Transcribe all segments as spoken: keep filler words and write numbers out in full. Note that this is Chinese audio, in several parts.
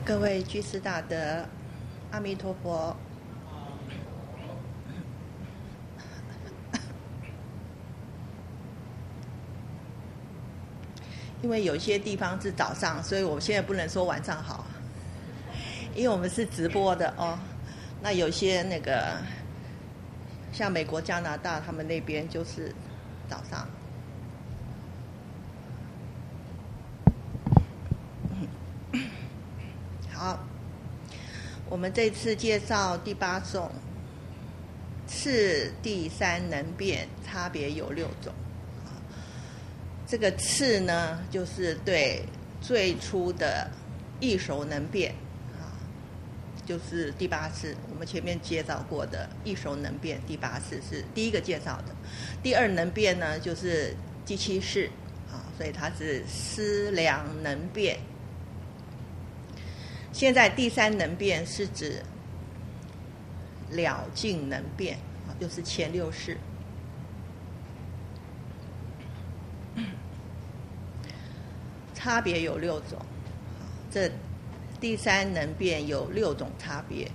各位居士大德，阿弥陀佛。因为有些地方是早上，所以我现在不能说晚上好，因为我们是直播的哦。那有些那个像美国、加拿大，他们那边就是早上。好，我们这次介绍第八颂，次第三能变，差别有六种。这个次呢，就是对最初的异熟能变啊，就是第八次我们前面介绍过的异熟能变，第八次是第一个介绍的。第二能变呢，就是第七世啊，所以它是思量能变。现在第三能变是指了尽能变啊，就是前六世。差别有六种，这第三能变有六种差别。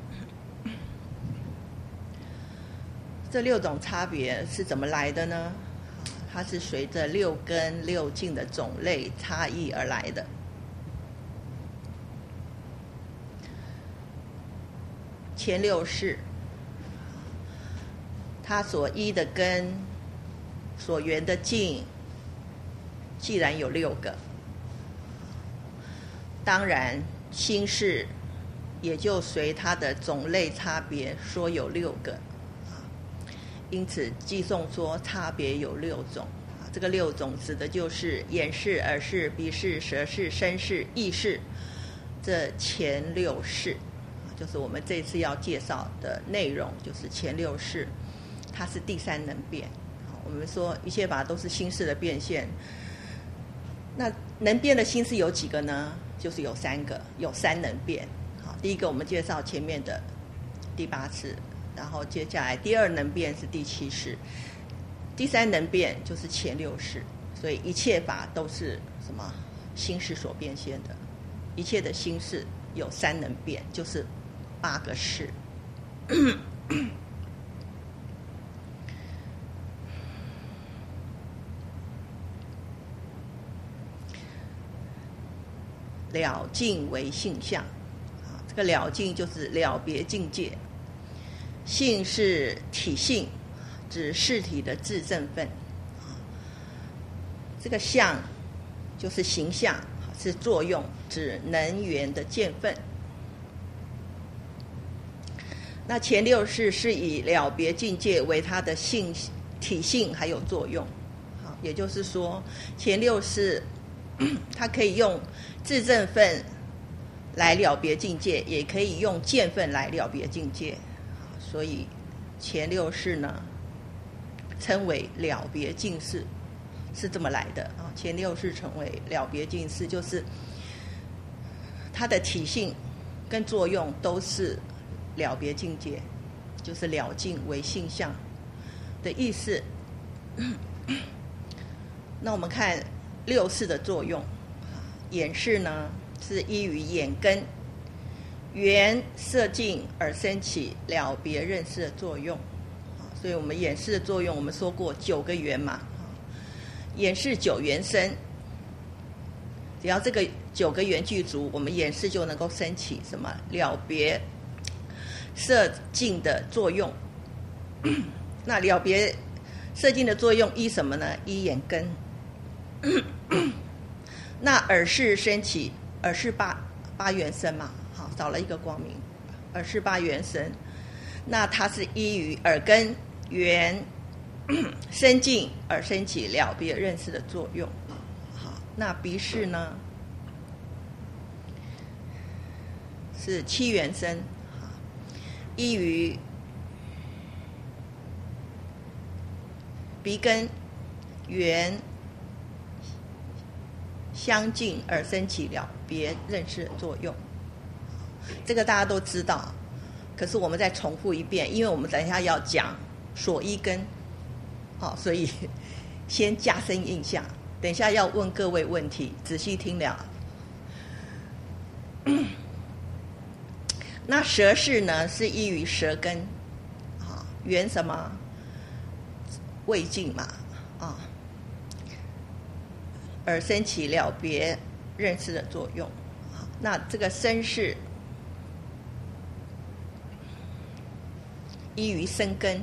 这六种差别是怎么来的呢？它是随着六根六境的种类差异而来的。前六世，它所依的根，所缘的境，既然有六个，当然心事也就随它的种类差别说有六个，因此偈颂说差别有六种。这个六种指的就是眼识、耳识、鼻识、舌识、身识、意识，这前六识，就是我们这次要介绍的内容，就是前六识，它是第三能变。我们说一切法都是心识的变现，那能变的心识有几个呢？就是有三个，有三能变。好，第一个我们介绍前面的第八次，然后接下来第二能变是第七世，第三能变就是前六世。所以一切法都是什么？心识所变现的，一切的心识有三能变，就是八个识。了尽为性相，啊，这个了尽就是了别境界。性是体性，指事体的自证分。这个相就是形象，是作用，指能源的见分。那前六识是以了别境界为它的性体性还有作用。好，也就是说前六识它可以用自证分来了别境界，也可以用见分来了别境界，所以前六识呢称为了别境识，是这么来的啊。前六识称为了别境识，就是它的体性跟作用都是了别境界，就是了尽为性相的意思。那我们看六识的作用，眼识呢是依于眼根缘色境而生起了别认识的作用，所以我们眼识的作用我们说过九个缘嘛，眼识九缘生，只要这个九个缘具足，我们眼识就能够升起什么了别色境的作用。那了别色境的作用依什么呢？依眼根。那耳识升起，耳识八八缘生嘛，好，少了一个光明，耳识八缘生，那它是依于耳根缘生境而升起了别认识的作用。好，那鼻识呢是七缘生，依于鼻根缘相近而升起了别认识的作用，这个大家都知道，可是我们再重复一遍，因为我们等一下要讲所依根，好，所以先加深印象，等一下要问各位问题，仔细听了。 那舌势呢，是依于舌根，啊，缘什么？味境嘛，啊，而生起了别认识的作用。那这个身势依于身根，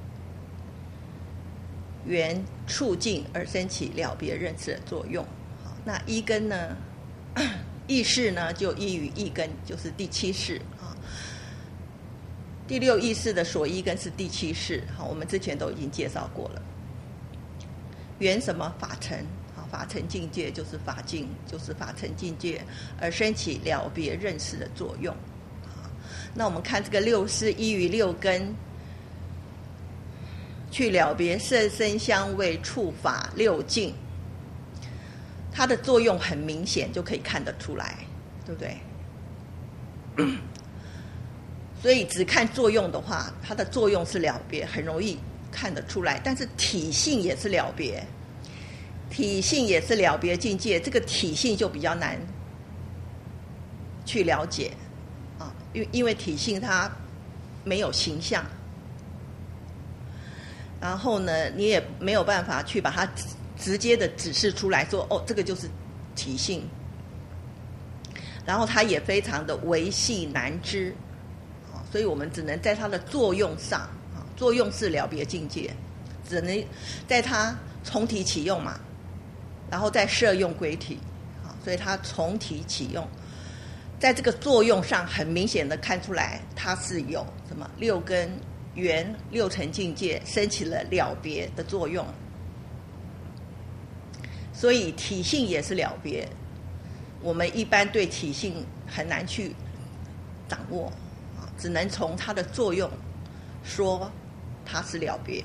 缘触境而生起了别认识的作用。那一根呢，意识呢就依于意根，就是第七识啊。第六意识的所依根是第七识，好，我们之前都已经介绍过了。缘什么？法尘，好，法尘境界就是法境，就是法尘境界而生起了别认识的作用。那我们看这个六识依于六根，去了别色声香味触法六境，它的作用很明显，就可以看得出来，对不对？所以只看作用的话，它的作用是了别，很容易看得出来。但是体性也是了别，体性也是了别境界，这个体性就比较难去了解啊，因为因为体性它没有形象，然后呢，你也没有办法去把它直接的指示出来说，哦，这个就是体性。然后它也非常的微细难知，所以我们只能在它的作用上，作用是了别境界，只能在它从体起用嘛，然后再摄用归体，所以它从体起用，在这个作用上很明显的看出来，它是有什么六根缘六尘境界升起了了别的作用，所以体性也是了别。我们一般对体性很难去掌握，只能从它的作用说它是了别，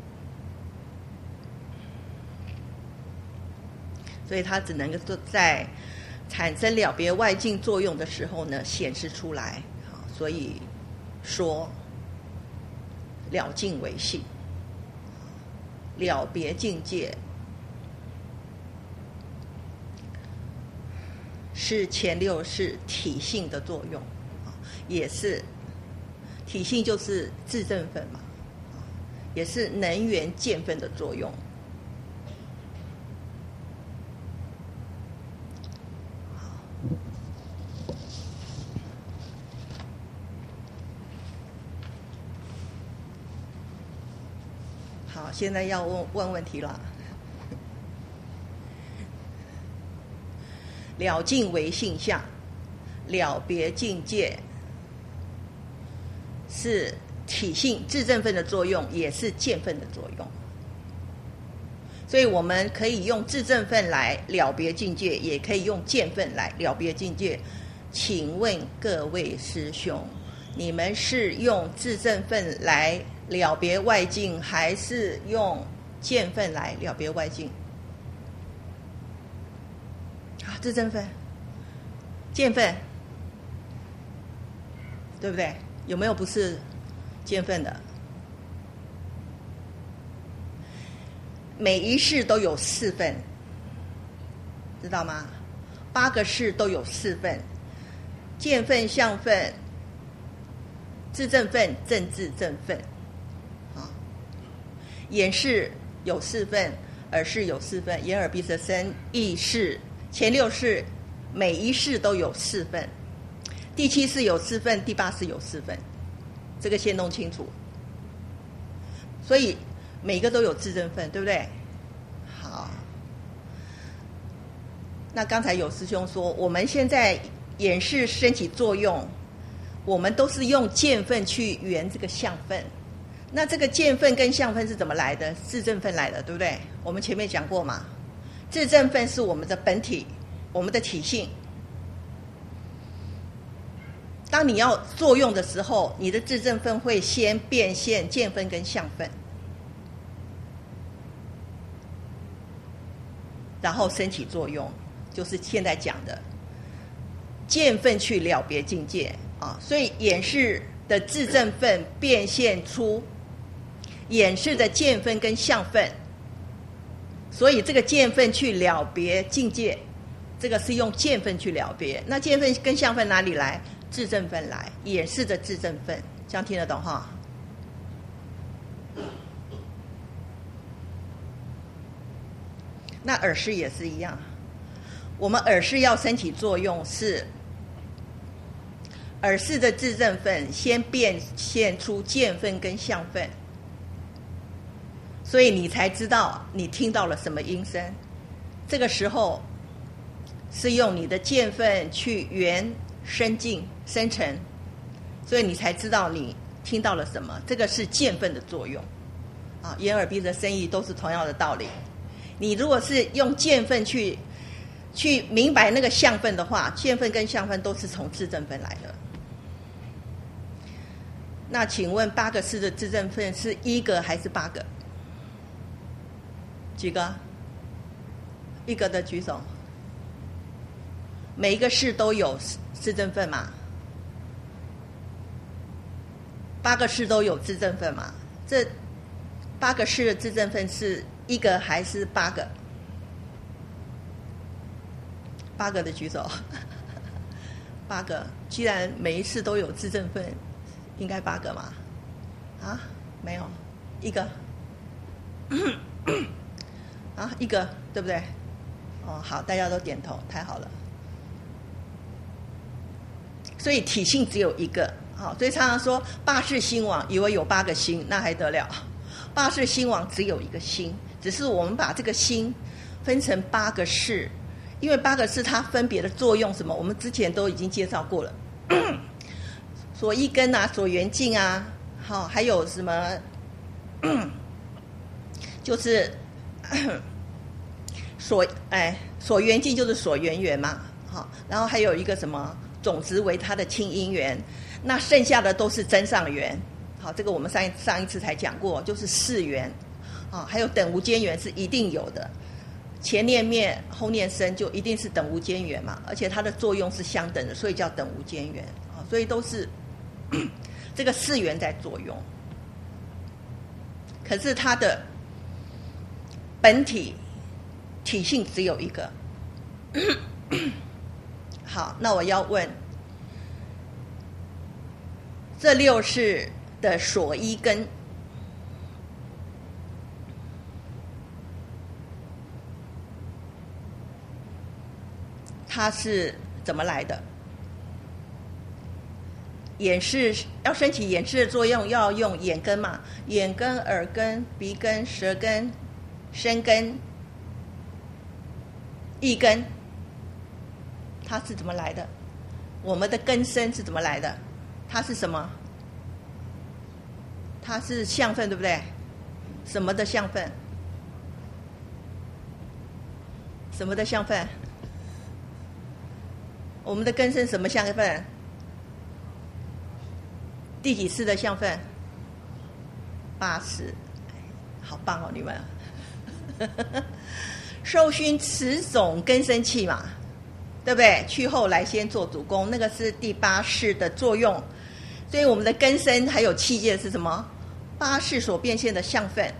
所以它只能够在产生了别外境作用的时候呢显示出来，所以说了境为性，了别境界是前六识体性的作用，也是体性就是自证分嘛，也是能源见分的作用。好，现在要问问问题了。了境为性相，了别境界是体性自证分的作用，也是见分的作用。所以我们可以用自证分来了别境界，也可以用见分来了别境界。请问各位师兄，你们是用自证分来了别外境，还是用见分来了别外境？啊，自证分、见分，对不对？有没有不是见分的？每一识都有四分，知道吗？八个识都有四分：见分、相分、自证分、正自证分。啊，眼识有四分，耳识有四分，眼耳鼻舌身意识。前六识每一识都有四分，第七识有四分，第八识有四分，这个先弄清楚。所以每个都有自证分，对不对？好，那刚才有师兄说，我们现在眼识升起作用，我们都是用见分去圆这个相分。那这个见分跟相分是怎么来的？自证分来的，对不对？我们前面讲过嘛。自证分是我们的本体，我们的体性。当你要作用的时候，你的自证分会先变现见分跟相分，然后升起作用，就是现在讲的见分去了别境界啊。所以眼识的自证分变现出眼识的见分跟相分。所以这个见分去了别境界， 这个是用见分去了别。那见分跟相分哪里来？质证分来，演示的质证分，这样听得懂哈？那耳识也是一样，我们耳识要升起作用是耳识的质证分先变现出见分跟相分，所以你才知道你听到了什么音声。这个时候是用你的见分去缘生进生成，所以你才知道你听到了什么。这个是见分的作用啊，眼耳鼻舌身意都是同样的道理。你如果是用见分去去明白那个相分的话，见分跟相分都是从质证分来的。那请问八个识的质证分是一个还是八个？几个？一个的举手。每一个识都有质证分嘛？八个识都有质证分嘛？这八个识的质证分是一个还是八个？八个的举手。八个，既然每一次都有质证分，应该八个嘛？啊，没有，一个。啊，一个，对不对？哦，好，大家都点头，太好了。所以体性只有一个，好，所以常常说八识心王，以为有八个心，那还得了？八识心王只有一个心，只是我们把这个心分成八个识，因为八个识它分别的作用什么，我们之前都已经介绍过了。所依根啊，所缘境啊，好，还有什么？就是所哎所缘境就是所缘缘嘛，好，然后还有一个什么种子为它的亲因缘，那剩下的都是真上缘。好，这个我们上一上一次才讲过，就是四缘，啊，还有等无间缘是一定有的，前念灭后念生就一定是等无间缘嘛，而且它的作用是相等的，所以叫等无间缘，啊，所以都是这个四缘在作用，可是它的本体体性只有一个。好，那我要问，这六识的所依根，它是怎么来的？眼识要升起眼识的作用，要用眼根嘛，眼根、耳根、鼻根、舌根、身根、意根，它是怎么来的？我们的根身是怎么来的？它是什么？它是相分，对不对？什么的相分？什么的相分？我们的根身什么相分？第几识的相分？八识，好棒哦，你们！受熏此种根生气嘛，对不对？去后来先做主攻，那个是第八识的作用。所以我们的根身还有气界是什么？八识所变现的相分。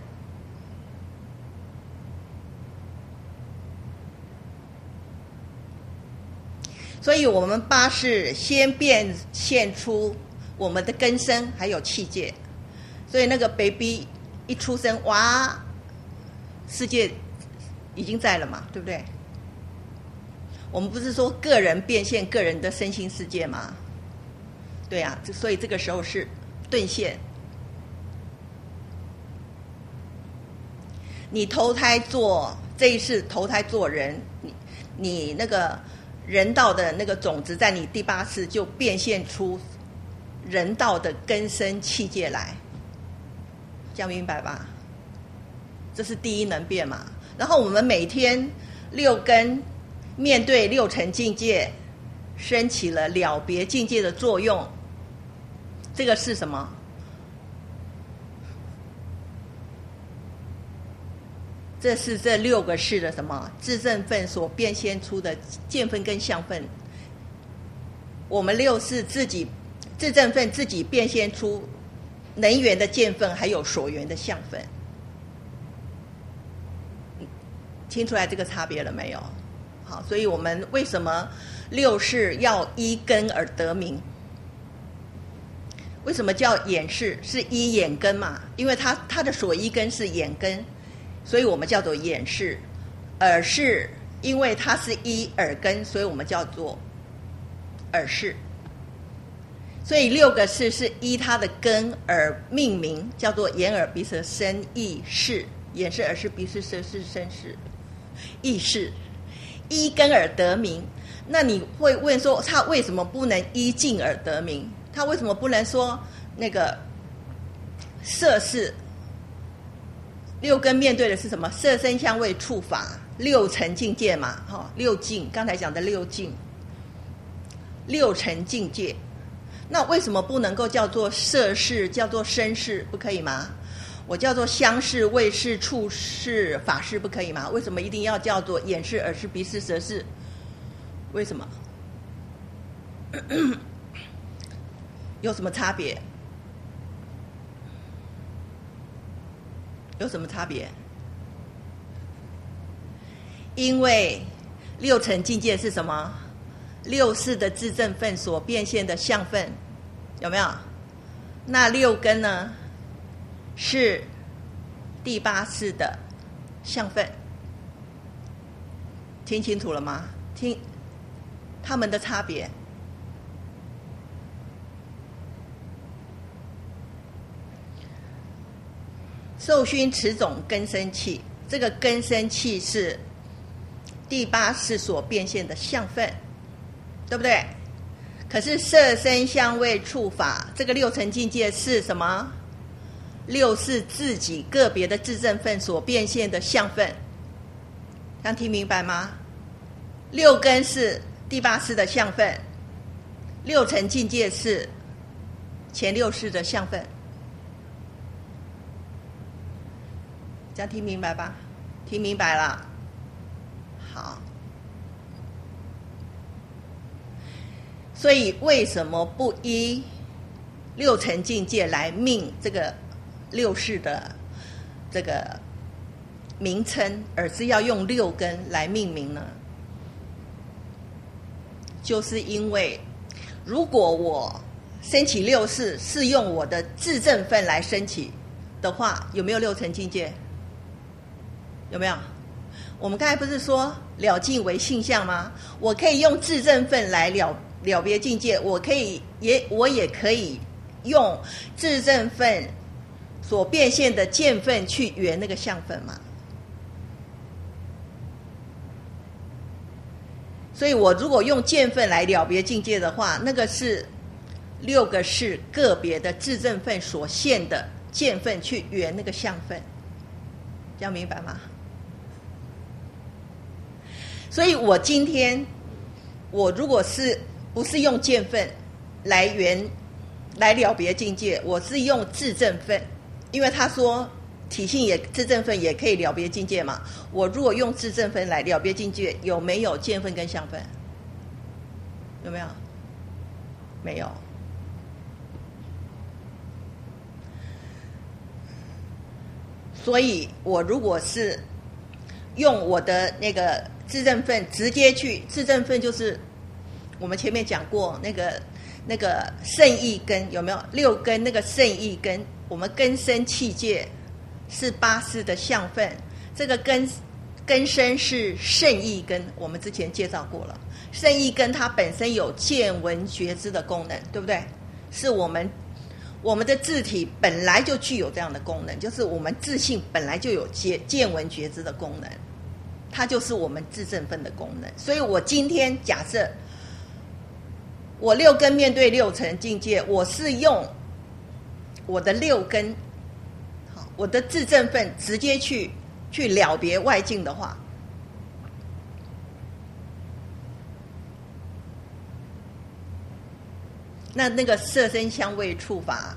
所以我们八识先变现出我们的根身还有气界，所以那个 baby 一出生，哇，世界已经在了嘛，对不对？我们不是说个人变现个人的身心世界吗？对啊，所以这个时候是顿现。你投胎做这一世投胎做人，你你那个人道的那个种子在你第八世就变现出人道的根生气界来，这样明白吧？这是第一能变嘛。然后我们每天六根面对六尘境界，升起了了别境界的作用，这个是什么？这是这六个识的什么质证分所变现出的见分跟相分。我们六识自己质证分自己变现出能缘的见分，还有所缘的相分。听出来这个差别了没有？ 好，所以我们为什么六世要依根而得名？为什么叫眼识？是依眼根嘛？因为它它的所依根是眼根，所以我们叫做眼识。耳识，因为它是依耳根，所以我们叫做耳识。所以六个识是依它的根而命名，叫做眼耳鼻舌身意识。眼识、耳识、鼻识、舌识、身识、意识，依根而得名。那你会问说，他为什么不能依境而得名？他为什么不能说那个色识？六根面对的是什么？色声香味触法六尘境界嘛，哈、哦，六境，刚才讲的六境，六尘境界。那为什么不能够叫做色识，叫做声识，不可以吗？我叫做香识、味识、触识、法识，不可以吗？为什么一定要叫做眼识、耳识、鼻识、舌识？为什么？有什么差别？有什么差别？因为六尘境界是什么？六识的自证分所变现的相分，有没有？那六根呢？是第八识的相分，听清楚了吗？听他们的差别。受熏此种根生气，这个根生气是第八识所变现的相分，对不对？可是色声香味触法这个六尘境界是什么？六是自己个别的自证分所变现的相分，这样听明白吗？六根是第八识的相分，六尘境界是前六识的相分，这样听明白吧？听明白了。好，所以为什么不依六尘境界来命这个六识的这个名称，而是要用六根来命名呢？就是因为如果我升起六识是用我的自证分来升起的话，有没有六尘境界？有没有？我们刚才不是说了境为性相吗？我可以用自证分来了了别境界，我可以也我也可以用自证分所变现的见分去圆那个相分嘛。所以我如果用见分来了别境界的话，那个是六个是个别的自证分所现的见分去圆那个相分，这样明白吗？所以我今天我如果是不是用见分来圆来了别境界，我是用自证分，因为他说体性也自证分也可以了别境界嘛。我如果用自证分来了别境界，有没有见分跟相分？有没有？没有。所以我如果是用我的那个自证分直接去，自证分就是我们前面讲过那个那个圣意根，有没有？六根那个圣意根，我们根生气界是八识的相分，这个根根生是圣意根，我们之前介绍过了。圣意根它本身有见闻觉知的功能，对不对？是我们我们的自体本来就具有这样的功能，就是我们自性本来就有见见闻觉知的功能，它就是我们自证分的功能。所以我今天假设我六根面对六尘境界，我是用我的六根，好，我的自证分直接去去了别外境的话，那那个色声香味触法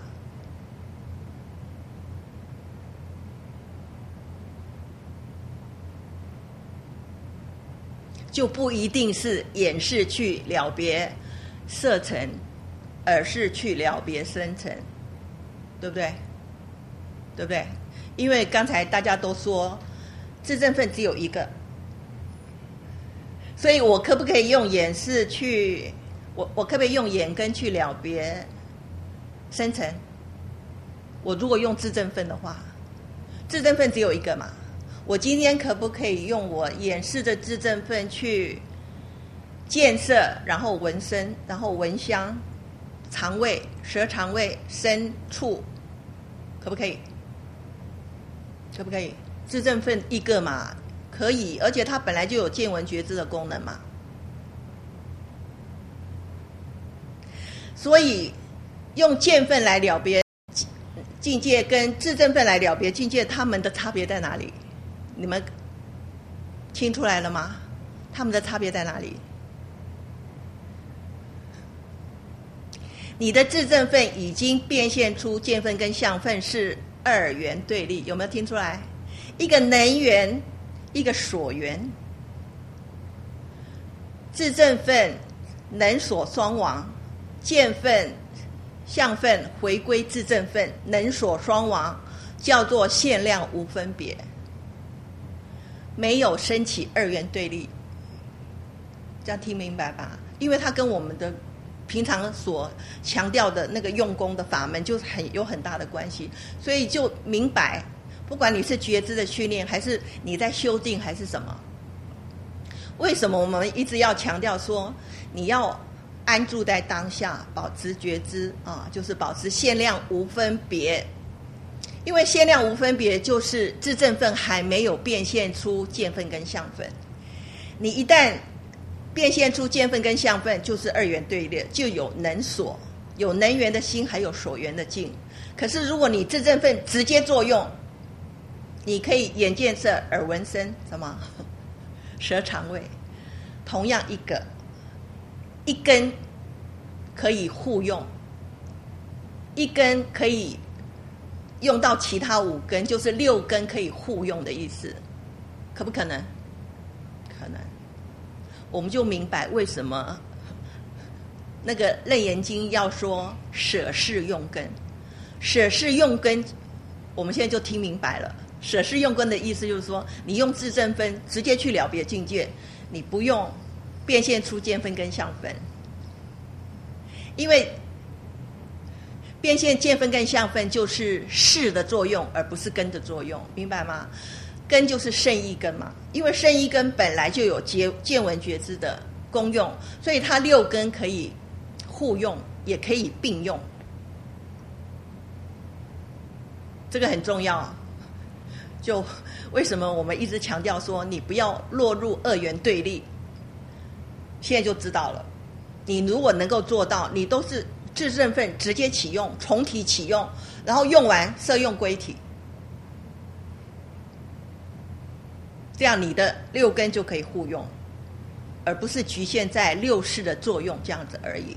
就不一定是眼识去了别色尘，耳识去了别声尘，对不对？对不对？因为刚才大家都说自证分只有一个， 所以我可不可以用眼识去，我我可不可以用眼根去了别生成？我如果用自证分的话，自证分只有一个嘛，我今天可不可以用我眼识的自证分去见色，然后闻声，然后闻香，肠胃、舌肠胃、身触，可不可以？可不可以？自证分一个嘛，可以，而且它本来就有见闻觉知的功能嘛。所以用见分来了别境界，跟自证分来了别境界，它们的差别在哪里？你们听出来了吗？它们的差别在哪里？你的自证分已经变现出见分跟相分是二元对立，有没有听出来？一个能缘，一个所缘。自证分能所双亡，见分相分回归自证分能所双亡，叫做限量无分别，没有升起二元对立。这样听明白吧？因为它跟我们的平常所强调的那个用功的法门就很有很大的关系，所以就明白，不管你是觉知的训练，还是你在修定，还是什么，为什么我们一直要强调说你要安住在当下，保持觉知啊，就是保持限量无分别。因为限量无分别就是自证分还没有变现出见分跟相分，你一旦变现出见分跟相分，就是二元对立，就有能所，有能缘的心，还有所缘的境。可是如果你自证分直接作用，你可以眼见色，耳闻声，什么舌肠胃，同样一个一根可以互用，一根可以用到其他五根，就是六根可以互用的意思，可不可能？可能。我们就明白为什么那个《楞严经》要说舍是用根。舍是用根，我们现在就听明白了。舍是用根的意思就是说，你用自证分直接去了别境界，你不用变现出见分跟相分，因为变现见分跟相分就是识的作用，而不是根的作用，明白吗？根就是圣意根嘛，因为圣意根本来就有见闻觉知的功用，所以它六根可以互用，也可以并用，这个很重要。就为什么我们一直强调说你不要落入二元对立，现在就知道了。你如果能够做到，你都是自证分直接启用，重体启用，然后用完摄用归体，这样你的六根就可以互用，而不是局限在六识的作用这样子而已。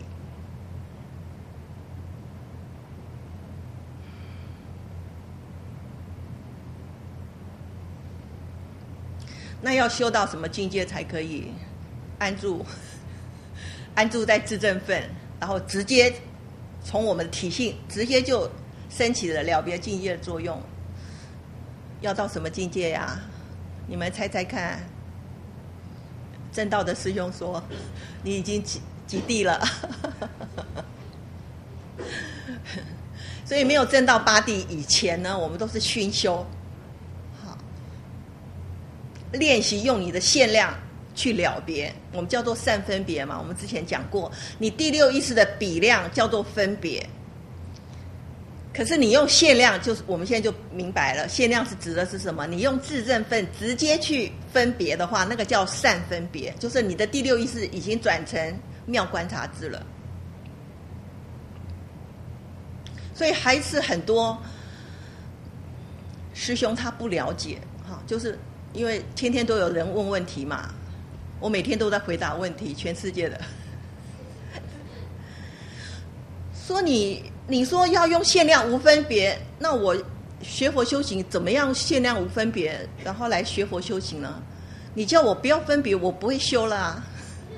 那要修到什么境界才可以安住安住在自证分，然后直接从我们的体性直接就升起了了别境界的作用？要到什么境界呀？你们猜猜看。正道的师兄说你已经几几地了所以没有证到八地以前呢，我们都是熏修，好，练习用你的限量去了别，我们叫做善分别嘛。我们之前讲过，你第六意识的比量叫做分别，可是你用限量，就是我们现在就明白了，限量是指的是什么？你用自证分直接去分别的话，那个叫善分别，就是你的第六意识已经转成妙观察智了。所以还是很多师兄他不了解，就是因为天天都有人问问题嘛，我每天都在回答问题，全世界的说你你说要用限量无分别，那我学佛修行怎么样限量无分别，然后来学佛修行呢？你叫我不要分别，我不会修了啊。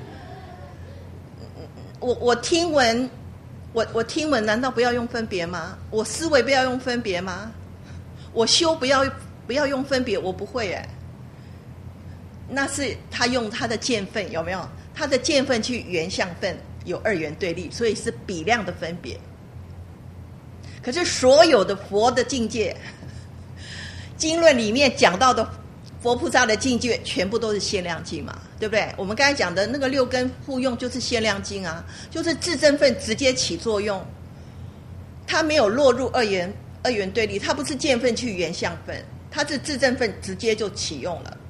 我我听闻，我我听闻，难道不要用分别吗？我思维不要用分别吗？我修不要不要用分别，我不会哎。 那是他用他的见分，有没有？他的见分去原相分有二元对立，所以是比量的分别。可是所有的佛的境界，经论里面讲到的佛菩萨的境界，全部都是限量境嘛，对不对？我们刚才讲的那个六根互用就是限量境啊，就是自证分直接起作用，它没有落入二元二元对立，它不是见分去原相分，它是自证分直接就起用了，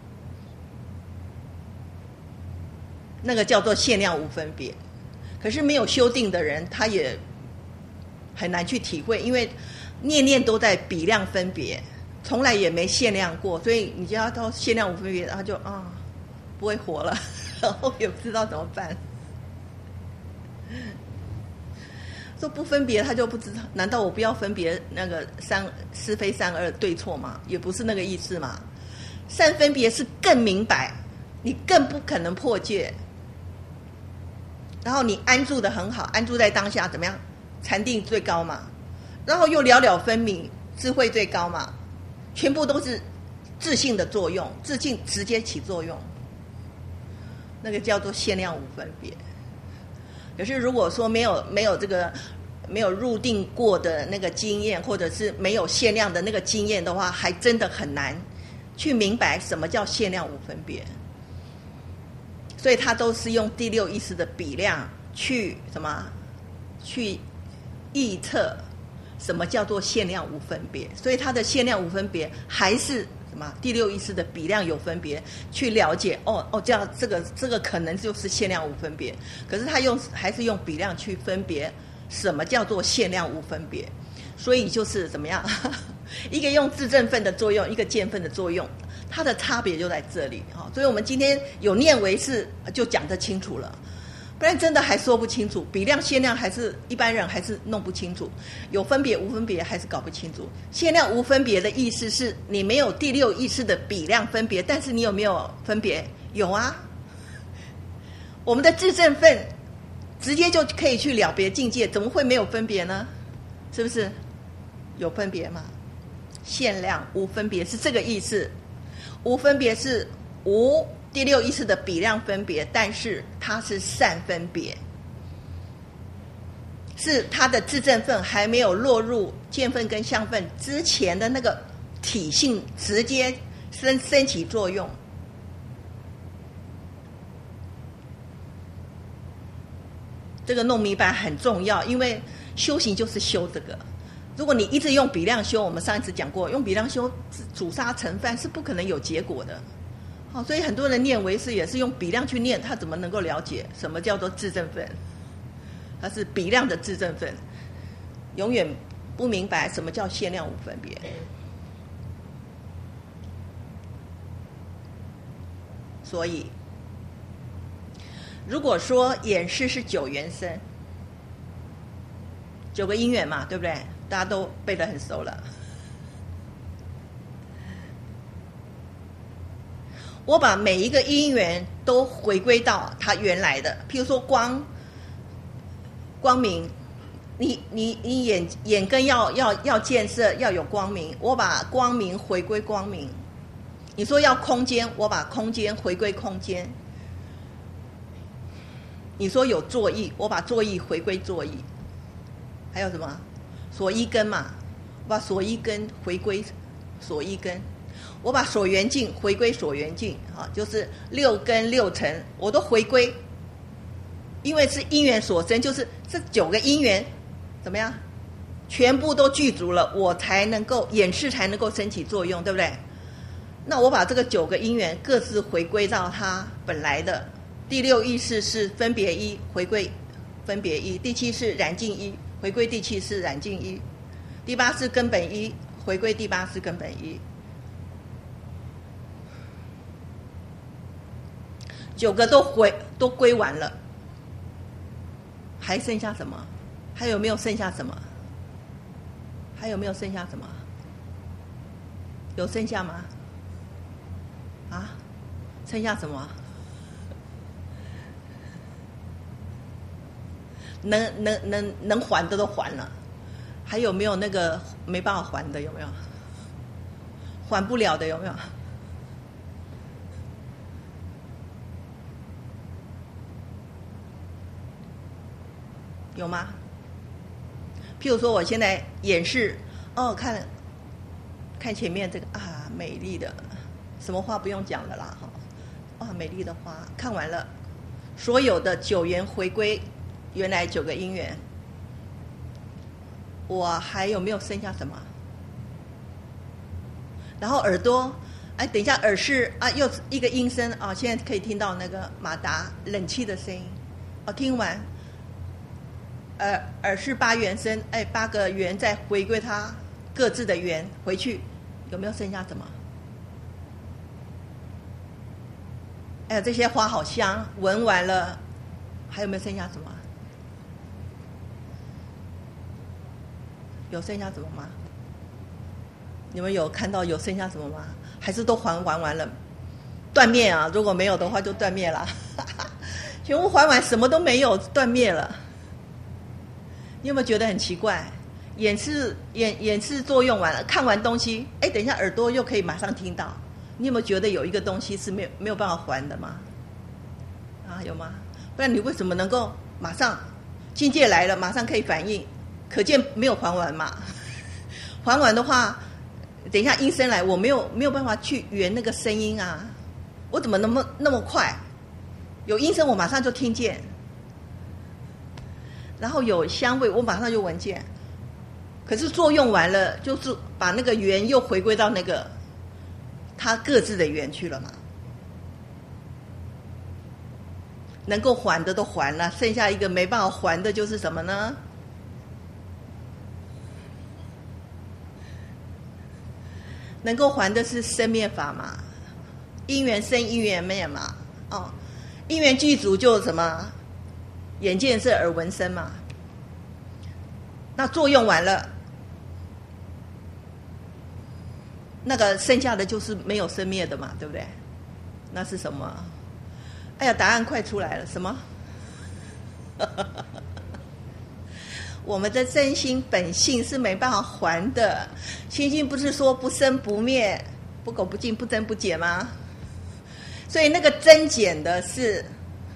那个叫做限量无分别。可是没有修定的人，他也很难去体会，因为念念都在比量分别，从来也没限量过，所以你就要到限量无分别，他就啊不会活了，然后也不知道怎么办。说不分别，他就不知道，难道我不要分别那个三是非善恶对错吗？也不是那个意思嘛。善分别是更明白，你更不可能破戒，然后你安住得很好，安住在当下，怎么样？禅定最高嘛，然后又了了分明，智慧最高嘛，全部都是自性的作用，自性直接起作用，那个叫做限量无分别。可是如果说没有没有这个没有入定过的那个经验，或者是没有限量的那个经验的话，还真的很难去明白什么叫限量无分别。所以他都是用第六意识的比量去什么去臆测什么叫做限量无分别，所以他的限量无分别还是什么第六意识的比量有分别，去了解哦哦，这样这个这个可能就是限量无分别。可是他用还是用比量去分别什么叫做限量无分别，所以就是怎么样，一个用自证分的作用，一个见分的作用，它的差别就在这里啊。所以我们今天有念为是就讲得清楚了。不然真的还说不清楚，比量限量还是一般人还是弄不清楚，有分别无分别还是搞不清楚。限量无分别的意思是你没有第六意识的比量分别，但是你有没有分别？有啊。我们的自证分直接就可以去了别境界，怎么会没有分别呢？是不是有分别嘛？限量无分别是这个意思，无分别是无第六意识的比量分别，但是它是善分别，是它的自证分还没有落入见分跟相分之前的那个体性直接生升起作用。这个弄明白很重要，因为修行就是修这个。如果你一直用比量修，我们上一次讲过，用比量修煮沙成饭是不可能有结果的。哦，所以很多人念唯识也是用比量去念，他怎么能够了解什么叫做自证分？他是比量的自证分，永远不明白什么叫限量无分别。所以，如果说眼识是九缘生，九个因缘嘛，对不对？大家都背得很熟了。我把每一个因缘都回归到它原来的，譬如说光光明，你你你眼眼根要要要建设，要有光明，我把光明回归光明。你说要空间，我把空间回归空间。你说有作意，我把作意回归作意。还有什么所依根嘛，我把所依根回归所依根。我把所缘境回归所缘境啊，就是六根六尘我都回归，因为是因缘所生，就是这九个因缘怎么样，全部都具足了，我才能够眼识才能够升起作用，对不对？那我把这个九个因缘各自回归到它本来的。第六意识是分别一，回归分别一；第七是染净一，回归第七是染净一；第八是根本一，回归第八是根本一。九个都回都归完了，还剩下什么？还有没有剩下什么？还有没有剩下什么？有剩下吗？啊？剩下什么？能能能能还的都还了，还有没有那个没办法还的？有没有？还不了的有没有？ 有吗？譬如说，我现在演示，哦，看看前面这个啊，美丽的，什么花不用讲了啦，哈，哇，美丽的花，看完了，所有的九元回归，原来九个因缘，我还有没有剩下什么？然后耳朵，哎，等一下耳饰啊，又一个音声啊，现在可以听到那个马达冷气的声音，哦，听完。耳耳是八元声，哎，八个元再回归它各自的元回去，有没有剩下什么？哎呀，这些花好香，闻完了，还有没有剩下什么？有剩下什么吗？你们有看到有剩下什么吗？还是都还完完了？断灭啊！如果没有的话，就断灭了。全部还完，什么都没有，断灭了。你有没有觉得很奇怪？眼视眼眼视作用完了，看完东西，哎，等一下耳朵又可以马上听到。你有没有觉得有一个东西是没有没有办法还的吗？啊，有吗？不然你为什么能够马上境界来了，马上可以反应？可见没有还完嘛。还完的话，等一下音声来，我没有没有办法去圆那个声音啊，我怎么那么那么快？有音声我马上就听见。然后有香味，我马上就闻见。可是作用完了，就是把那个缘又回归到那个它各自的缘去了嘛。能够还的都还了，剩下一个没办法还的就是什么呢？能够还的是生灭法嘛，因缘生，因缘灭嘛。哦，因缘具足就什么？眼见色耳闻声嘛，那作用完了，那个剩下的就是没有生灭的嘛，对不对？那是什么？哎呀，答案快出来了，什么？我们的真心本性是没办法还的，心性不是说不生不灭、不垢不净、不增不减吗？所以那个增减的是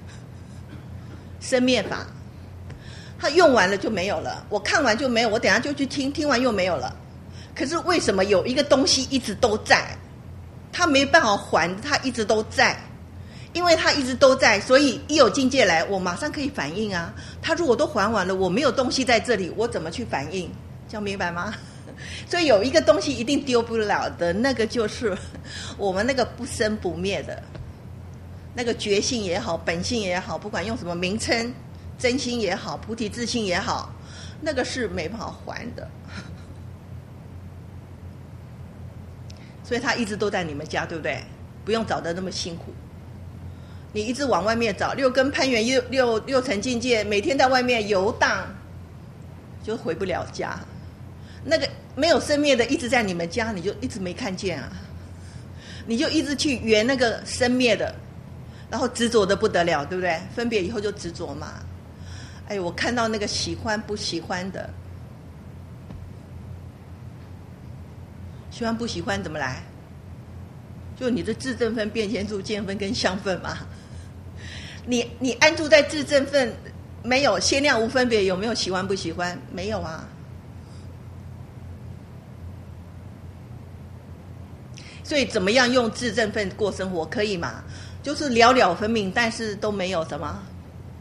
生灭法，它用完了就没有了，我看完就没有，我等一下就去听，听完又没有了。可是为什么有一个东西一直都在？它没办法还，它一直都在，因为它一直都在，所以一有境界来，我马上可以反应啊。它如果都还完了，我没有东西在这里，我怎么去反应？这样明白吗？所以有一个东西一定丢不了的，那个就是我们那个不生不灭的那个觉性也好，本性也好，不管用什么名称，真心也好，菩提自性也好，那个是没办法还的。所以他一直都在你们家，对不对？不用找得那么辛苦。你一直往外面找，六根攀缘六六六层境界，每天在外面游荡，就回不了家。那个没有生灭的一直在你们家，你就一直没看见啊。你就一直去圆那个生灭的，然后执着的不得了，对不对？分别以后就执着嘛。哎，我看到那个喜欢不喜欢的，喜欢不喜欢怎么来？就你的自证分、变现处、见分跟相分嘛。你你安住在自证分，没有限量无分别，有没有喜欢不喜欢？没有啊。所以怎么样用自证分过生活可以吗？就是了了分明，但是都没有什么，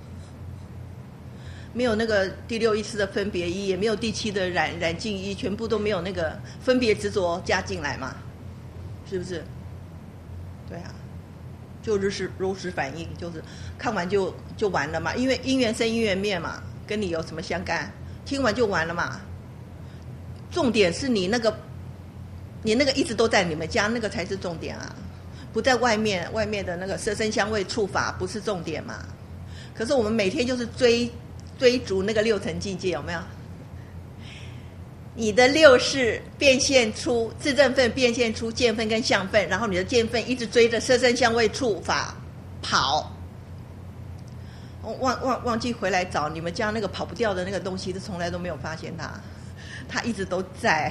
没有那个第六意识的分别意，也没有第七的染染净意，全部都没有那个分别执着加进来嘛，是不是？对啊，就如实如实反应，就是看完就就完了嘛，因为因缘生因缘灭嘛，跟你有什么相干？听完就完了嘛。重点是你那个，你那个一直都在你们家，那个才是重点啊。不在外面，外面的那个色声香味触法不是重点嘛？可是我们每天就是追追逐那个六层境界，有没有？你的六识变现出自证分，变现出见分跟相分，然后你的见分一直追着色声香味触法跑，忘忘忘记回来找你们家那个跑不掉的那个东西，是从来都没有发现它，它一直都在。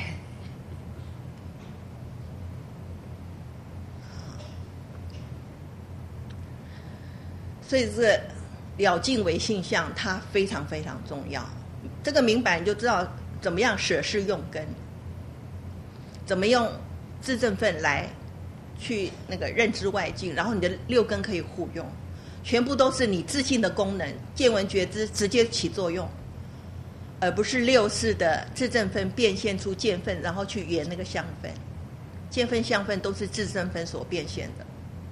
所以这个了尽为性相，它非常非常重要。这个明白你就知道怎么样舍事用根，怎么用自证分来去那个认知外境，然后你的六根可以互用，全部都是你自性的功能，见闻觉知直接起作用，而不是六识的自证分变现出见分，然后去圆那个相分。见分相分都是自证分所变现的。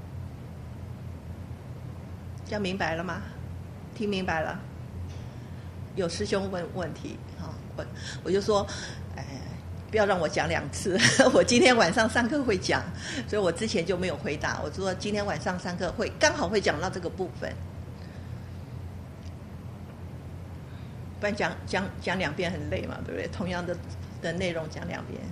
这样明白了吗？听明白了？有师兄问问题，哦、我我就说，哎，不要让我讲两次，我今天晚上上课会讲，所以我之前就没有回答。我说今天晚上上课会刚好会讲到这个部分，不然讲讲讲两遍很累嘛，对不对？同样的的内容讲两遍。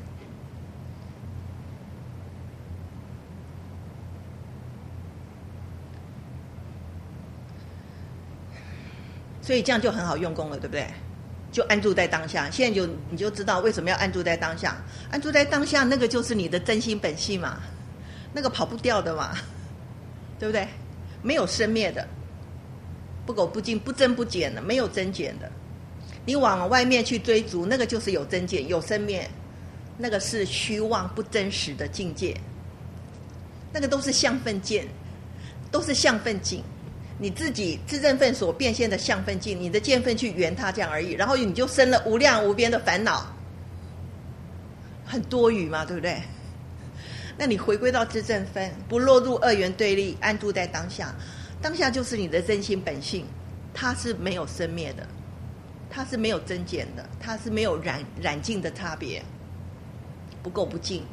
所以这样就很好用功了，对不对？就安住在当下。现在就你就知道为什么要安住在当下。安住在当下，那个就是你的真心本性嘛，那个跑不掉的嘛，对不对？没有生灭的，不垢不净，不增不减的，没有增减的。你往外面去追逐，那个就是有增减、有生灭，那个是虚妄不真实的境界。那个都是相分见，都是相分境。你自己自证分所变现的相分境，你的见分去圆它这样而已，然后你就生了无量无边的烦恼，很多余嘛，对不对？那你回归到自证分，不落入二元对立，安住在当下，当下就是你的真心本性，它是没有生灭的，它是没有增减的，它是没有染染净的差别，不垢不净。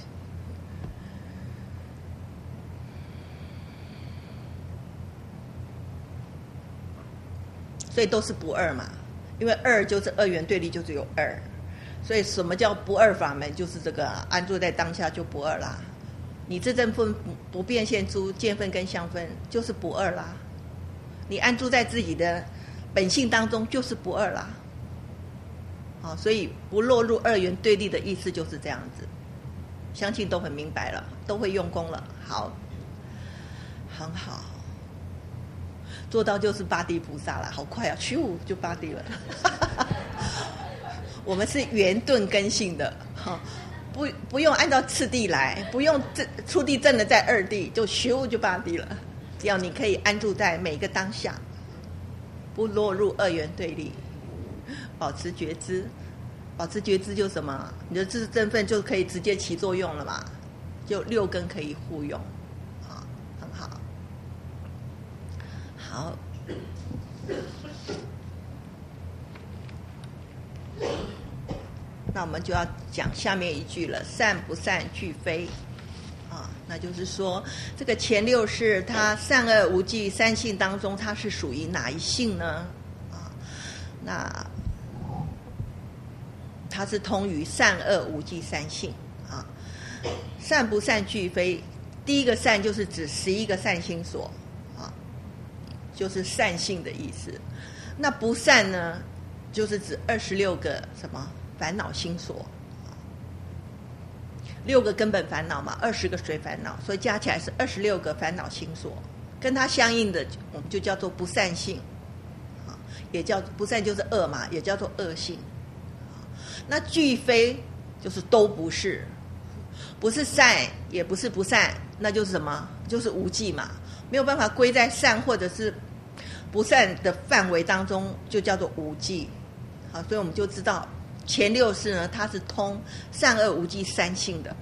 所以都是不二嘛，因为二就是二元对立，就只有二，所以什么叫不二法门？就是这个、啊、安住在当下就不二啦。你自证分不变现出见分跟相分，就是不二啦。你安住在自己的本性当中，就是不二啦。好，所以不落入二元对立的意思就是这样子，相信都很明白了，都会用功了。好，很好。做到就是八地菩萨了，好快啊，咻就八地了。我们是圆顿根性的，不不用按照次第来，不用初地证的在二地，就咻就八地了。只要你可以安住在每个当下，不落入二元对立，保持觉知，保持觉知就什么？你的自证分就可以直接起作用了嘛，就六根可以互用。好，那我们就要讲下面一句了，善不善俱非啊，那就是说这个前六识它善恶无记三性当中，它是属于哪一性呢？啊，那它是通于善恶无记三性啊。善不善俱非，第一个善就是指十一个善心所。就是善性的意思，那不善呢，就是指二十六个什么烦恼心所，六个根本烦恼嘛，二十个随烦恼，所以加起来是二十六个烦恼心所，跟它相应的我们就叫做不善性，也叫不善就是恶嘛，也叫做恶性。那俱非就是都不是，不是善也不是不善，那就是什么？就是无记嘛。没有办法归在善或者是不善的范围当中，就叫做无记。好，所以我们就知道前六识呢，它是通善恶无记三性的。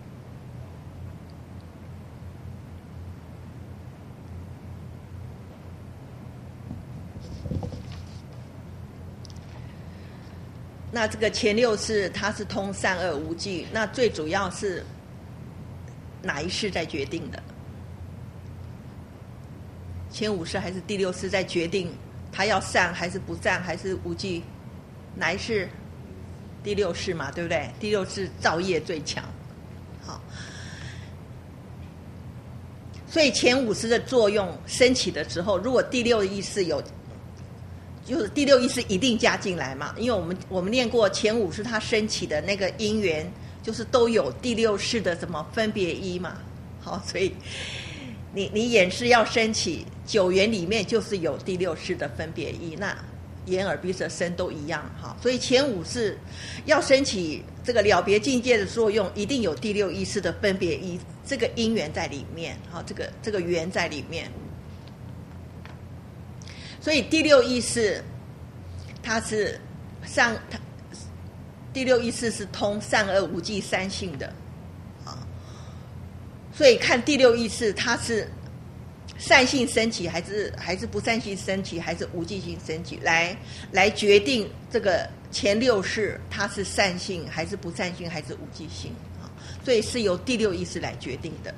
那这个前六识它是通善恶无记，那最主要是哪一识在决定的？前五识还是第六识在决定他要善还是不善还是无记？哪一识？第六识嘛，对不对？第六识造业最强。好，所以前五识的作用升起的时候，如果第六意识有，就是第六意识一定加进来嘛，因为我们我们念过前五识它升起的那个因缘，就是都有第六识的什么分别一嘛。好，所以你你眼识要升起，九缘里面就是有第六识的分别意，那眼耳鼻舌身都一样哈，所以前五识要升起这个了别境界的作用，一定有第六意识的分别意，这个因缘在里面，哈，这个这个缘在里面。所以第六意识它是上，它第六意识是通善恶无记三性的啊，所以看第六意识它是善性升起还是还是不善性升起还是无记性升起，来来决定这个前六识它是善性还是不善性还是无记性啊，所以是由第六意识来决定的。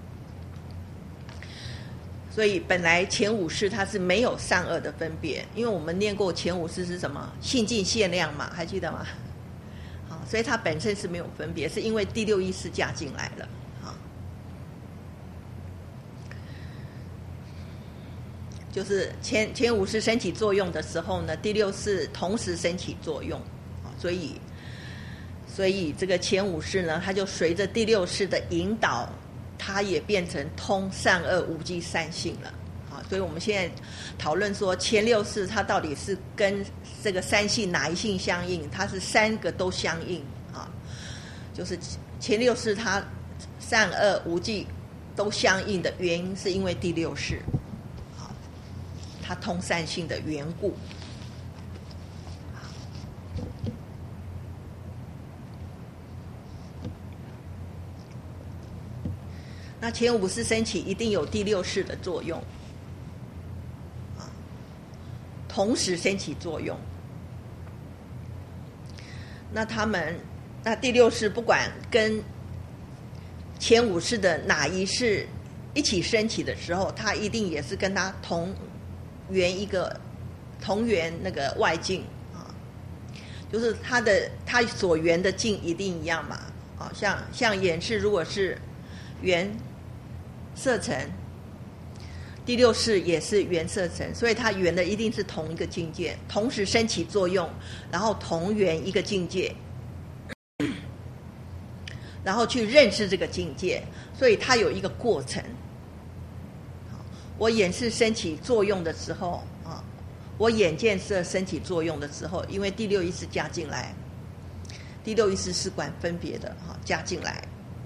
所以本来前五识它是没有善恶的分别，因为我们念过前五识是什么？性尽限量嘛，还记得吗？好，所以它本身是没有分别，是因为第六意识加进来了。好，就是前前五识升起作用的时候呢，第六识同时升起作用，所以所以这个前五识呢，它就随着第六识的引导，它也变成通善恶无记三性了啊，所以我们现在讨论说前六识它到底是跟这个三性哪一性相应？它是三个都相应啊，就是前六识它善恶无记都相应的原因，是因为第六识啊，它通善性的缘故。那前五识升起一定有第六识的作用，啊，同时升起作用。那他们，那第六识不管跟前五识的哪一识一起升起的时候，它一定也是跟它同缘一个同缘那个外境啊，就是它的它所缘的境一定一样嘛，啊，像像眼识如果是缘色尘，第六识也是缘色尘，所以它缘的一定是同一个境界，同时升起作用，然后同缘一个境界，然后去认识这个境界，所以它有一个过程。我眼识升起作用的时候啊，我眼见色升起作用的时候，因为第六意识加进来，第六意识是管分别的哈，加进来。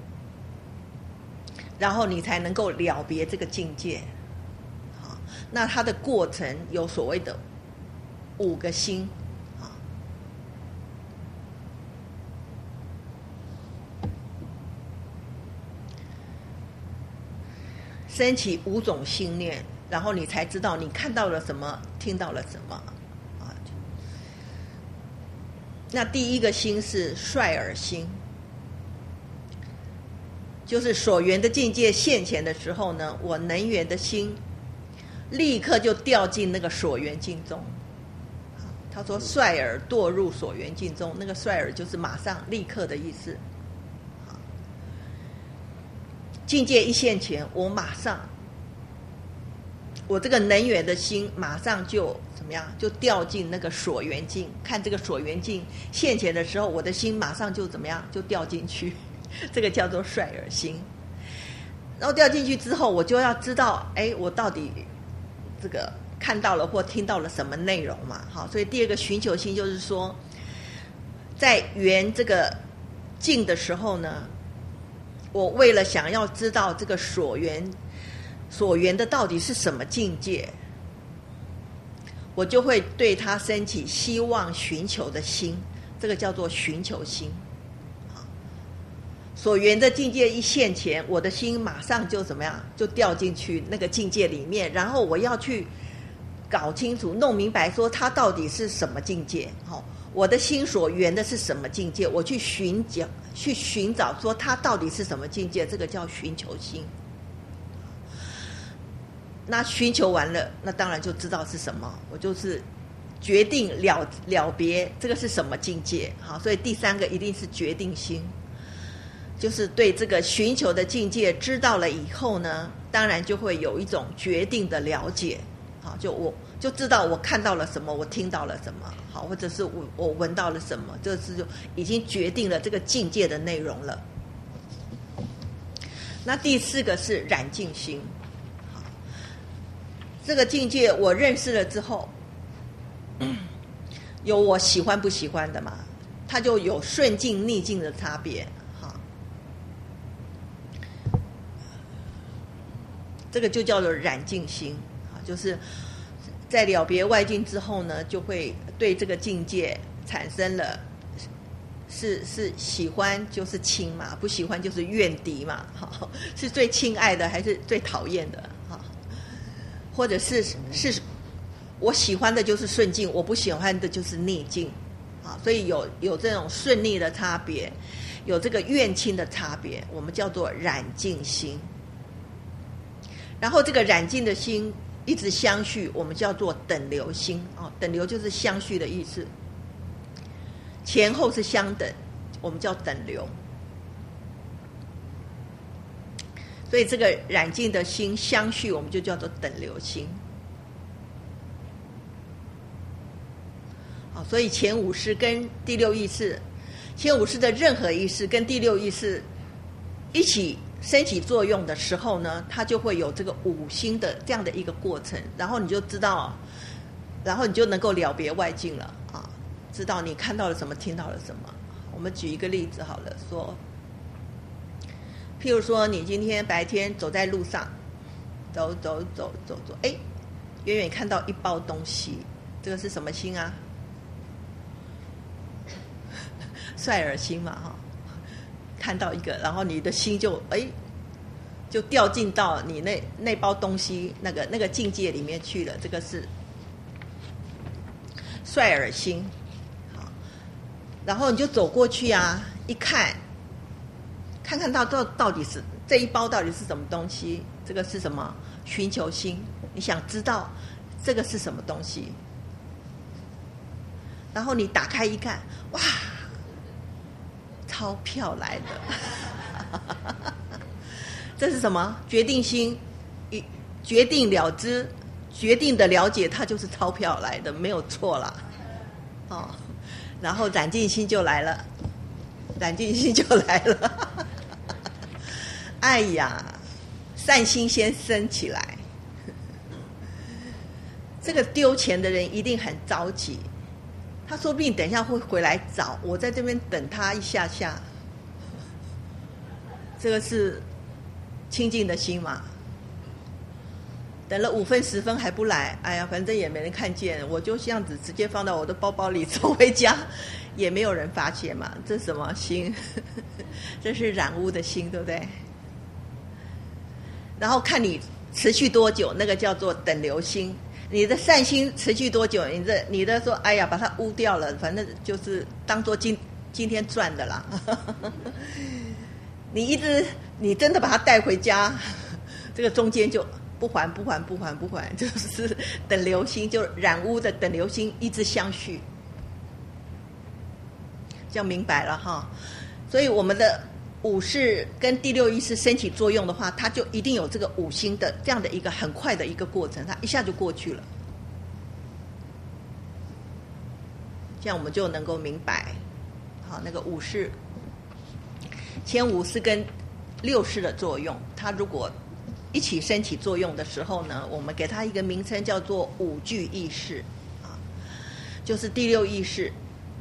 然后你才能够了别这个境界，好，那它的过程有所谓的五个心，啊，升起五种心念，然后你才知道你看到了什么，听到了什么，啊，那第一个心是率尔心。就是所缘的境界现前的时候呢，我能缘的心立刻就掉进那个所缘境中。他说率尔堕入所缘境中，那个率尔就是马上立刻的意思。境界一现前，我马上我这个能缘的心马上就怎么样，就掉进那个所缘境。看这个所缘境现前的时候，我的心马上就怎么样，就掉进去，这个叫做率尔心。然后掉进去之后，我就要知道，哎，我到底这个看到了或听到了什么内容嘛？好，所以第二个寻求心就是说，在缘这个境的时候呢，我为了想要知道这个所缘所缘的到底是什么境界，我就会对它升起希望寻求的心，这个叫做寻求心。所缘的境界一现前，我的心马上就怎么样，就掉进去那个境界里面，然后我要去搞清楚弄明白说它到底是什么境界，哦，我的心所缘的是什么境界，我去寻找去寻找说它到底是什么境界，这个叫寻求心。那寻求完了，那当然就知道是什么，我就是决定了了别这个是什么境界。好，所以第三个一定是决定心，就是对这个寻求的境界知道了以后呢，当然就会有一种决定的了解。好，就我就知道我看到了什么，我听到了什么，好，或者是我我闻到了什么，这是就已经决定了这个境界的内容了。那第四个是染净心。 这个境界我认识了之后，有我喜欢不喜欢的嘛，它就有顺境逆境的差别。哈，这个就叫做染净心啊，就是在了别外境之后呢，就会对这个境界产生了是是喜欢就是亲嘛，不喜欢就是怨敌嘛，哈，是最亲爱的还是最讨厌的哈，或者是是我喜欢的就是顺境，我不喜欢的就是逆境啊，所以有有这种顺逆的差别，有这个怨亲的差别，我们叫做染净心。然后这个染净的心一直相续，我们叫做等流心啊，等流就是相续的意思。前后是相等，我们叫等流。所以这个染净的心相续，我们就叫做等流心。好，所以前五识跟第六意识，前五识的任何意识跟第六意识一起升起作用的时候呢，它就会有这个五心的这样的一个过程，然后你就知道，然后你就能够了别外境了啊。知道你看到了什么，听到了什么。我们举一个例子好了，说，譬如说你今天白天走在路上，走走走走走，哎，远远看到一包东西，这个是什么心啊？率尔心嘛，哈。看到一个，然后你的心就哎，就掉进到你那那包东西那个那个境界里面去了，这个是率尔心。然后你就走过去啊，一看，看看到到到底是这一包到底是什么东西？这个是什么？寻求心，你想知道这个是什么东西？然后你打开一看，哇，钞票来了！这是什么？决定心，一决定了知，决定的了解，它就是钞票来的，没有错啦。哦。然后染净心就来了，染净心就来了。哎呀，善心先生起来。这个丢钱的人一定很着急，他说不定等一下会回来找我，在这边等他一下下。这个是清净的心嘛？等了五分十分还不来，哎呀，反正也没人看见，我就这样子直接放到我的包包里走回家，也没有人发现嘛。这是什么心？这是染污的心，对不对？然后看你持续多久，那个叫做等流心。你的善心持续多久？你的你的说，哎呀，把它污掉了，反正就是当做今今天赚的啦。你一直你真的把它带回家，这个中间就。不还不还不还不还，就是等流心，就染污的等流心一直相续，这样明白了哈。所以我们的五识跟第六意识升起作用的话，它就一定有这个五心的这样的一个很快的一个过程，它一下就过去了。这样我们就能够明白，好，那个五识、前五识跟六识的作用，它如果一起升起作用的时候呢，我们给它一个名称叫做五具意识啊，就是第六意识。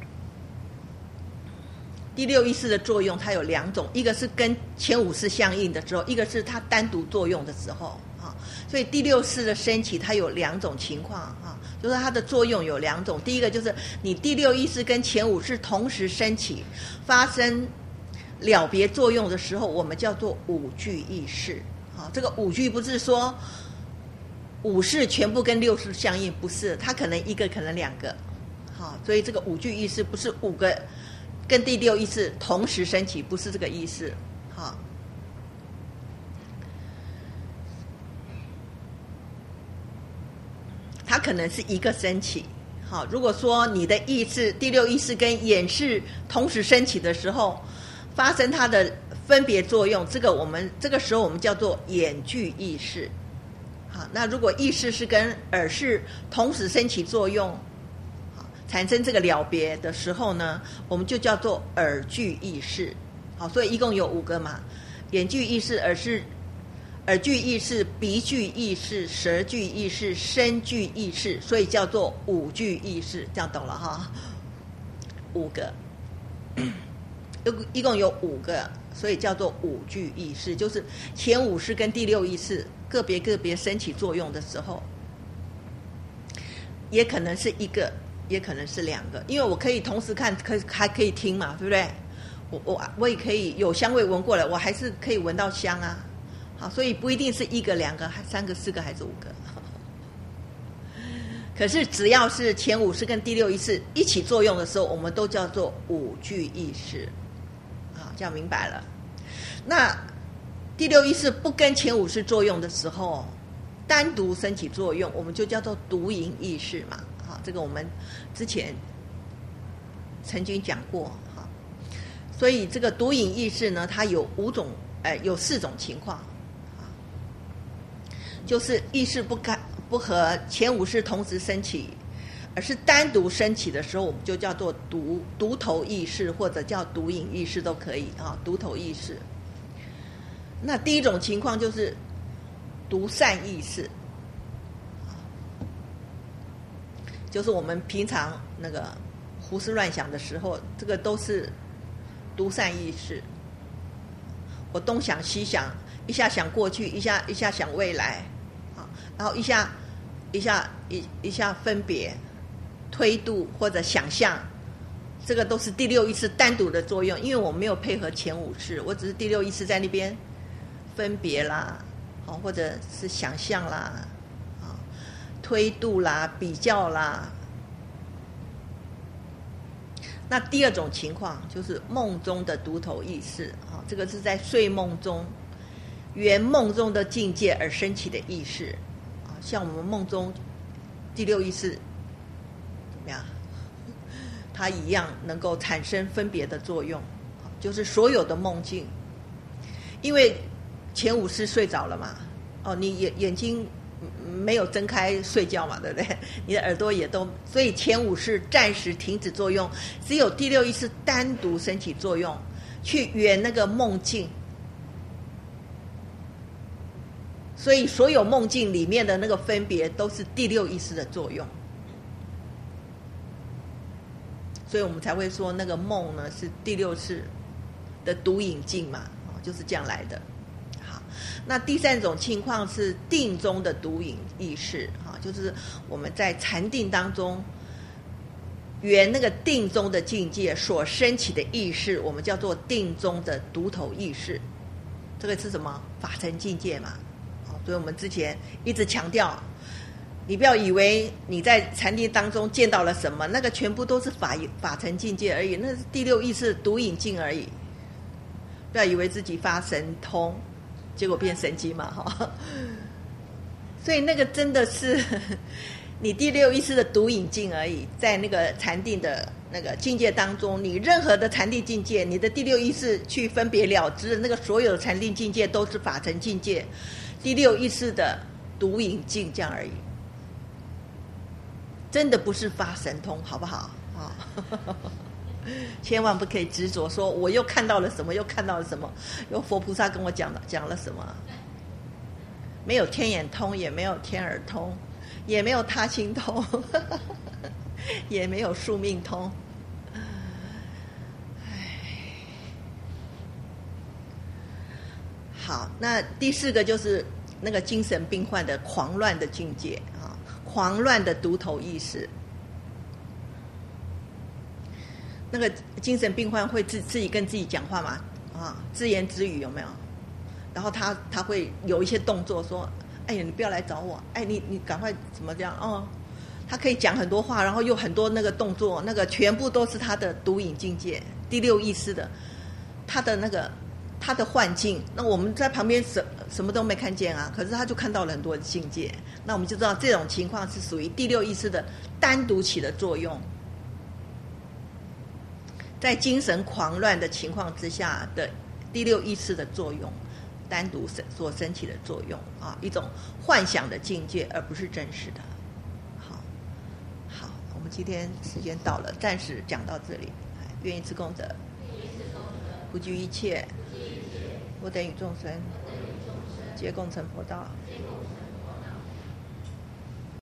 第六意识的作用它有两种，一个是跟前五识相应的时候，一个是它单独作用的时候啊。所以第六识的升起它有两种情况啊，就是它的作用有两种。第一个就是你第六意识跟前五识同时升起，发生了别作用的时候，我们叫做五具意识。好，这个五具不是说五识全部跟六识相应，不是，它可能一个，可能两个。好，所以这个五具意识不是五个跟第六意识同时升起，不是这个意思。好，它可能是一个升起。好，如果说你的意识第六意识跟眼识同时升起的时候，发生它的分别作用，这个我们这个时候我们叫做眼具意识。好，那如果意识是跟耳识同时升起作用，产生这个了别的时候呢，我们就叫做耳具意识。好，所以一共有五个嘛，眼具意识、耳识、 耳具意识、鼻具意识、舌具意识、身具意识，所以叫做五具意识，这样懂了哈？五个，一共有五个，所以叫做五具意识，就是前五识跟第六意识个别个别升起作用的时候，也可能是一个，也可能是两个，因为我可以同时看，可还可以听嘛，对不对？我我我也可以有香味闻过来，我还是可以闻到香啊。好，所以不一定是一个、两个、三个、四个还是五个。可是只要是前五识跟第六意识一起作用的时候，我们都叫做五具意识。好，这样明白了。那第六意识不跟前五识作用的时候，单独升起作用，我们就叫做独隐意识嘛。好，这个我们之前曾经讲过。好，所以这个独隐意识呢，它有五种，呃，有四种情况。就是意识不干不和前五识同时升起，而是单独升起的时候，我们就叫做独独头意识，或者叫独隐意识都可以啊。独头意识。那第一种情况就是独善意识，就是我们平常那个胡思乱想的时候，这个都是独善意识。我东想西想，一下想过去，一下一下想未来。然后一下一下一一下分别推度或者想象，这个都是第六意识单独的作用，因为我没有配合前五识，我只是第六意识在那边分别啦，或者是想象啦，推度啦，比较啦。那第二种情况就是梦中的独头意识，这个是在睡梦中圆梦中的境界而升起的意识。像我们梦中第六意识怎么样？它一样能够产生分别的作用，就是所有的梦境，因为前五识睡着了嘛，哦，你眼眼睛没有睁开睡觉嘛，对不对？你的耳朵也都，所以前五识暂时停止作用，只有第六意识单独升起作用，去圆那个梦境。所以所有梦境里面的那个分别都是第六意识的作用，所以我们才会说那个梦呢是第六识的独隐境嘛，就是这样来的。好，那第三种情况是定中的独隐意识，就是我们在禅定当中圆那个定中的境界所升起的意识，我们叫做定中的独头意识。这个是什么？法尘境界嘛。所以我们之前一直强调，你不要以为你在禅定当中见到了什么，那个全部都是法法尘境界而已，那是第六意识独隐境而已。不要以为自己发神通，结果变神经嘛，哈。所以那个真的是你第六意识的独隐境而已，在那个禅定的那个境界当中，你任何的禅定境界，你的第六意识去分别了知，那个所有的禅定境界都是法尘境界。第六意识的独隐境这样而已，真的不是发神通，好不好？啊、哦，千万不可以执着说我又看到了什么，又看到了什么，有佛菩萨跟我讲了讲了什么？没有天眼通，也没有天耳通，也没有他心通，也没有宿命通。好，那第四个就是那个精神病患的狂乱的境界啊，狂乱的独头意识。那个精神病患会自自己跟自己讲话嘛，啊，自言自语有没有？然后他他会有一些动作说，哎呀，你不要来找我，哎，你你赶快怎么这样哦？他可以讲很多话，然后又很多那个动作，那个全部都是他的独隐境界，第六意识的，他的那个。他的幻境，那我们在旁边什什么都没看见啊，可是他就看到了很多的境界，那我们就知道这种情况是属于第六意识的单独起的作用，在精神狂乱的情况之下的第六意识的作用，单独所升起的作用啊，一种幻想的境界，而不是真实的。好，好，我们今天时间到了，暂时讲到这里。愿以此功德，不惧一切，我等与众生， 皆共成佛道。